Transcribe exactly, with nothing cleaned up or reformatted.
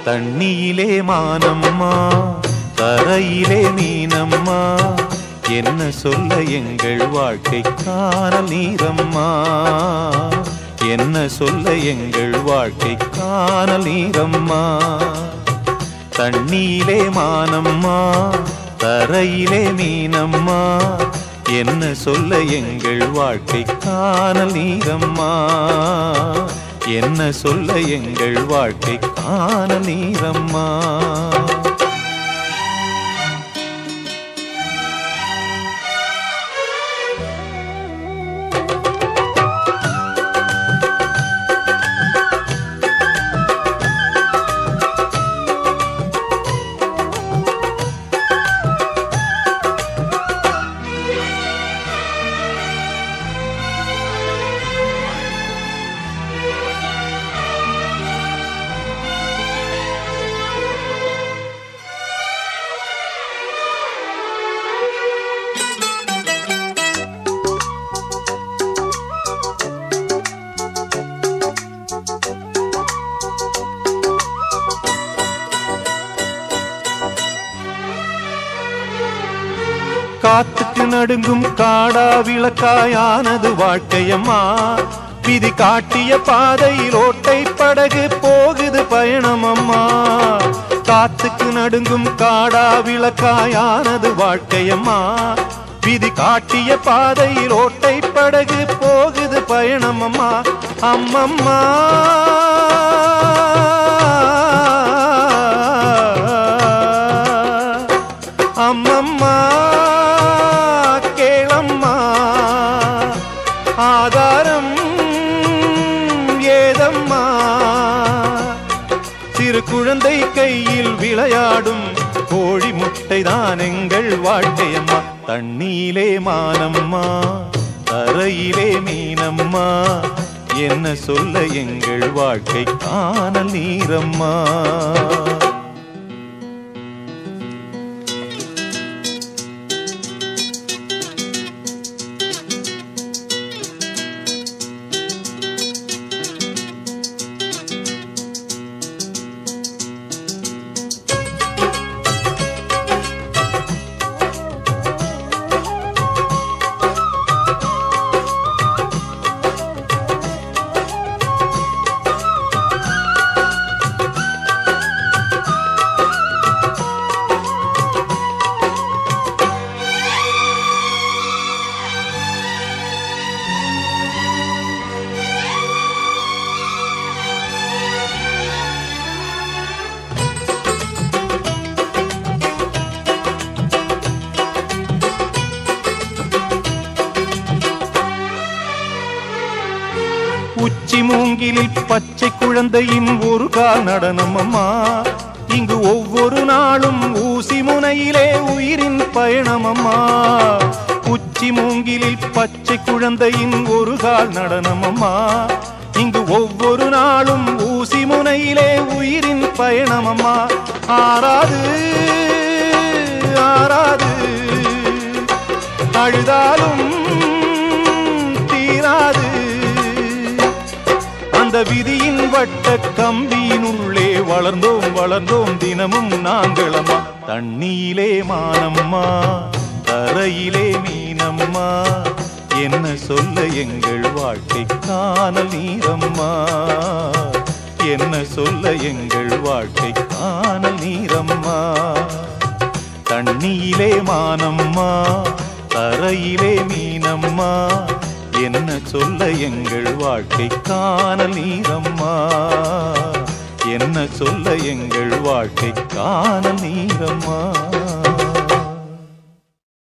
தண்ணியிலே மானம்மா தரையிலே மீனம்மா என்ன சொல்ல எங்கள் வாழ்க்கை காணல் நீரம்மா என்ன சொல்ல எங்கள் வாழ்க்கை காணல் நீரம்மா தண்ணியிலே மானம்மா தரையிலே மீனம்மா என்ன சொல்ல எங்கள் வாழ்க்கை காணல் நீரம்மா என்ன சொல்ல எங்கள் வாழ்க்கை காணல் நீரம்மா காத்துக்கு நடுங்கும் காடா விளக்காயானது வாழ்க்கையம்மா விதி காட்டிய பாதையில் ஓட்டை படகு போகுது பயணமம்மா காத்துக்கு நடுங்கும் காடா விளக்காயானது வாழ்க்கையம்மா விதி காட்டிய பாதையில் ஓட்டை படகு போகுது பயணமம்மா அம்மம்மா அம்மம்மா ஆதாரம் ஏதம்மா சிறு குழந்தை கையில் விளையாடும் கோழி முட்டைதான் எங்கள் வாழ்க்கையம்மா தண்ணியிலே மானம்மா தரையிலே மீனம்மா என்ன சொல்ல எங்கள் வாழ்க்கை காணல் நீரம்மா உச்சி மூங்கிலில் பச்சை குழந்தையின் ஒரு கால் நடனமம்மா இங்கு ஒவ்வொரு நாளும் ஊசி முனையிலே உயிரின் பயணமம்மா உச்சி மூங்கிலில் பச்சை குழந்தையின் ஒரு கால் நடனமம்மா இங்கு ஒவ்வொரு நாளும் ஊசி முனையிலே உயிரின் பயணமம்மா ஆறாது ஆறாது அழுதாலும் தீராது அந்த விதியின் வட்ட கம்பியினுள்ளே வளர்ந்தோம் வளர்ந்தோம் தினமும் நாங்களம்மா தண்ணியிலே மானம்மா தரையிலே மீனம்மா என்ன சொல்ல எங்கள் வாழ்க்கை காணல் நீரம்மா என்ன சொல்ல எங்கள் வாழ்க்கை காணல் நீரம்மா தண்ணியிலே மானம்மா தரையிலே மீனம்மா என்ன சொல்ல எங்கள் வாழ்க்கை காணல் நீரம்மா என்ன சொல்ல எங்கள் வாழ்க்கை காணல் நீரம்மா